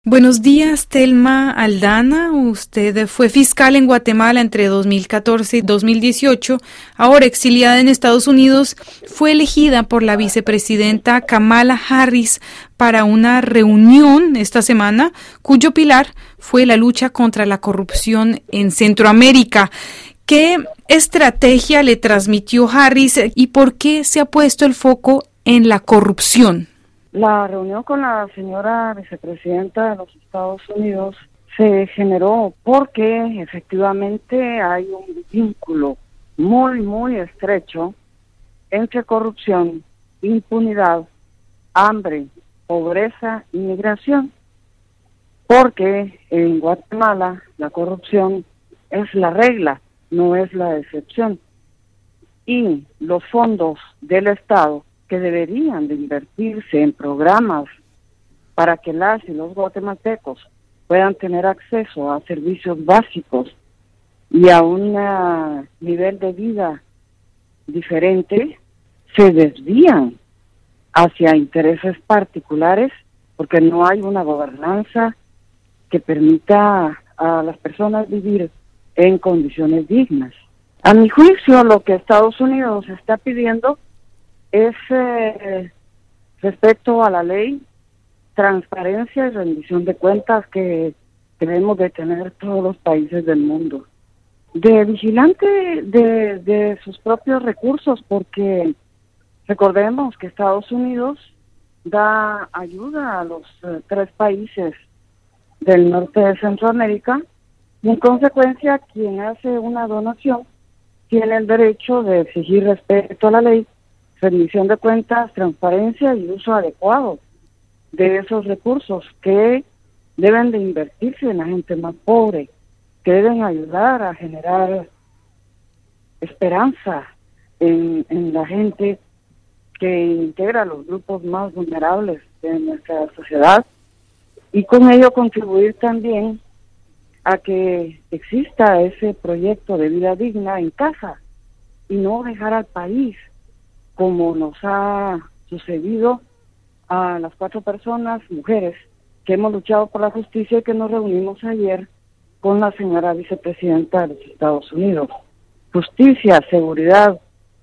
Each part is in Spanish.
Buenos días, Telma Aldana. Usted fue fiscal en Guatemala entre 2014 y 2018. Ahora exiliada en Estados Unidos, fue elegida por la vicepresidenta Kamala Harris para una reunión esta semana, cuyo pilar fue la lucha contra la corrupción en Centroamérica. ¿Qué estrategia le transmitió Harris y por qué se ha puesto el foco en la corrupción? La reunión con la señora vicepresidenta de los Estados Unidos se generó porque efectivamente hay un vínculo muy estrecho entre corrupción, impunidad, hambre, pobreza y migración. Porque en Guatemala la corrupción es la regla, no es la excepción. Y los fondos del Estado que deberían de invertirse en programas para que las y los guatemaltecos puedan tener acceso a servicios básicos y a un nivel de vida diferente, se desvían hacia intereses particulares porque no hay una gobernanza que permita a las personas vivir en condiciones dignas. A mi juicio, lo que Estados Unidos está pidiendo es respecto a la ley, transparencia y rendición de cuentas que debemos de tener todos los países del mundo. De vigilante de sus propios recursos, porque recordemos que Estados Unidos da ayuda a los 3 países del norte de Centroamérica y en consecuencia quien hace una donación tiene el derecho de exigir respeto a la ley, rendición de cuentas, transparencia y uso adecuado de esos recursos que deben de invertirse en la gente más pobre, que deben ayudar a generar esperanza en la gente que integra los grupos más vulnerables de nuestra sociedad y con ello contribuir también a que exista ese proyecto de vida digna en casa y no dejar al país como nos ha sucedido a las 4 personas, mujeres, que hemos luchado por la justicia y que nos reunimos ayer con la señora vicepresidenta de los Estados Unidos. Justicia, seguridad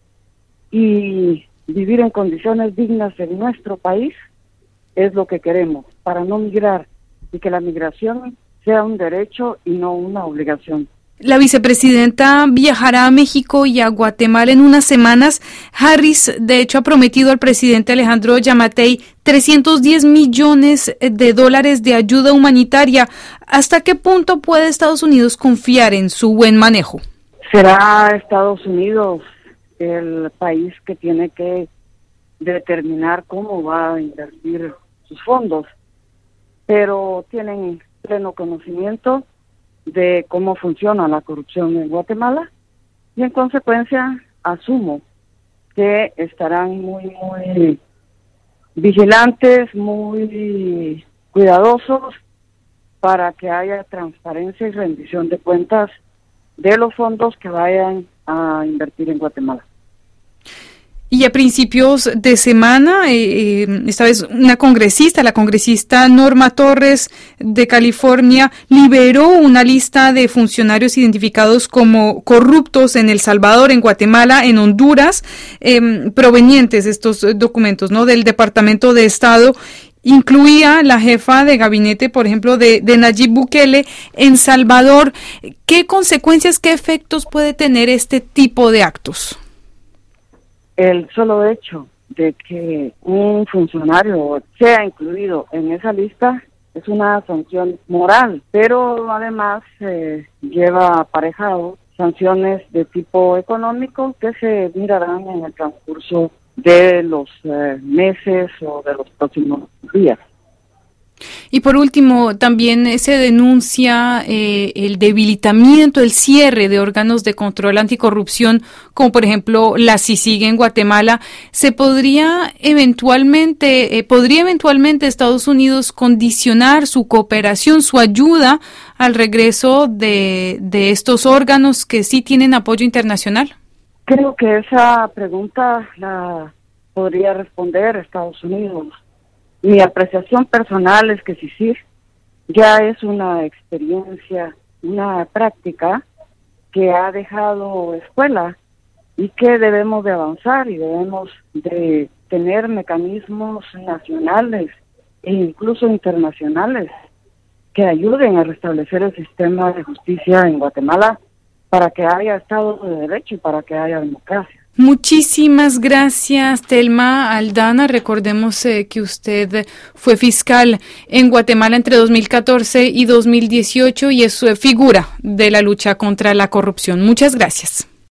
y vivir en condiciones dignas en nuestro país es lo que queremos, para no migrar y que la migración sea un derecho y no una obligación. La vicepresidenta viajará a México y a Guatemala en unas semanas. Harris, de hecho, ha prometido al presidente Alejandro Yamatei $310 millones de ayuda humanitaria. ¿Hasta qué punto puede Estados Unidos confiar en su buen manejo? Será Estados Unidos el país que tiene que determinar cómo va a invertir sus fondos, pero tienen pleno conocimiento de cómo funciona la corrupción en Guatemala y en consecuencia asumo que estarán muy vigilantes, muy cuidadosos para que haya transparencia y rendición de cuentas de los fondos que vayan a invertir en Guatemala. Y a principios de semana, esta vez la congresista Norma Torres de California, liberó una lista de funcionarios identificados como corruptos en El Salvador, en Guatemala, en Honduras, provenientes estos documentos, ¿no?, del Departamento de Estado. Incluía la jefa de gabinete, por ejemplo, de Nayib Bukele en Salvador. ¿Qué consecuencias, qué efectos puede tener este tipo de actos? El solo hecho de que un funcionario sea incluido en esa lista es una sanción moral, pero además lleva aparejado sanciones de tipo económico que se mirarán en el transcurso de los meses o de los próximos días. Y por último, también se denuncia el debilitamiento, el cierre de órganos de control anticorrupción, como por ejemplo la CICIG en Guatemala. ¿Podría eventualmente Estados Unidos condicionar su cooperación, su ayuda al regreso de estos órganos que sí tienen apoyo internacional? Creo que esa pregunta la podría responder Estados Unidos. Mi apreciación personal es que sí, ya es una experiencia, una práctica que ha dejado escuela y que debemos de avanzar y debemos de tener mecanismos nacionales e incluso internacionales que ayuden a restablecer el sistema de justicia en Guatemala para que haya Estado de Derecho y para que haya democracia. Muchísimas gracias, Telma Aldana. Recordemos que usted fue fiscal en Guatemala entre 2014 y 2018 y es figura de la lucha contra la corrupción. Muchas gracias.